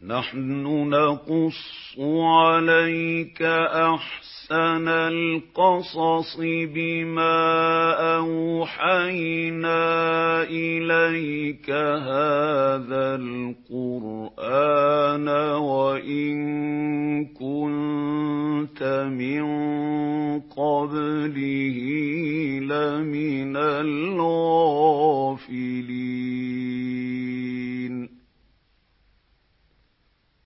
نَحْنُ نَقُصُّ عَلَيْكَ أَحْسَنَ الْقَصَصِ بِمَا أَوْحَيْنَا إِلَيْكَ هَٰذَا الْقُرْآنَ وَإِن كُنتَ مِن قَبْلِهِ